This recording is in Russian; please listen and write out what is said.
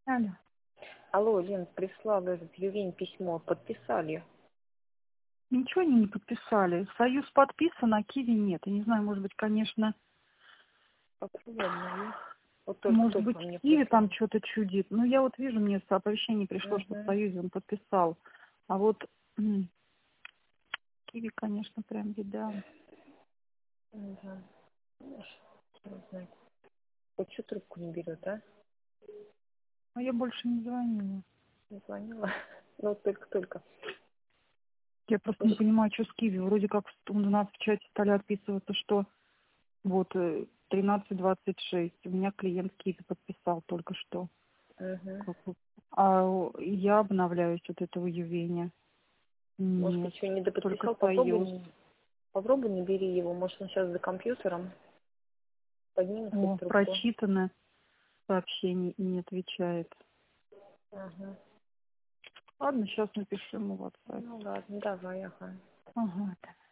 Алло. Алло, Лен, прислала этот Ювень письмо, подписали. Ничего они не подписали. Союз подписан, а Киви нет. Я не знаю, может быть, конечно, Попробуй обновить. Вот может быть, только мне Киви прислал. там что-то чудит. Ну, я вот вижу, мне оповещение пришло, что в Угу. Союзе он подписал. А вот Киви, конечно, прям беда. Да. Не знаю. Вот что трубку не берет, а? Но я больше не звонила. Не звонила. Ну, только-только. Я просто не понимаю, что с Киви. Вроде как у нас в чате стали отписываться, что вот 13:26. У меня клиент Киви подписал только что. Угу. А я обновляюсь от этого Ювеня. Может, Нет, еще не только доподписал, попробуй, Союз. попробуй не бери его. Может, он сейчас за компьютером поднимет хоть О, трубку. прочитано сообщение и не отвечает. Ага. Ладно, сейчас напишу ему в WhatsApp. Ну ладно, давай, ага. Ага.